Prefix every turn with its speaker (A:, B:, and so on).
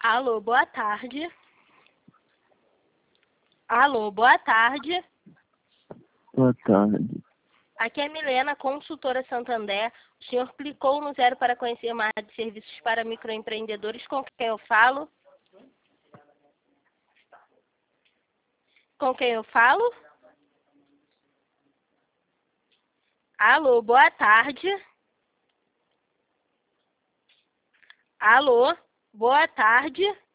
A: Alô, boa tarde. Alô, boa tarde.
B: Boa tarde.
A: Aqui é Milena, consultora Santander. O senhor clicou no 0 para conhecer mais de serviços para microempreendedores. Com quem eu falo? Com quem eu falo? Alô, boa tarde. Alô, boa tarde.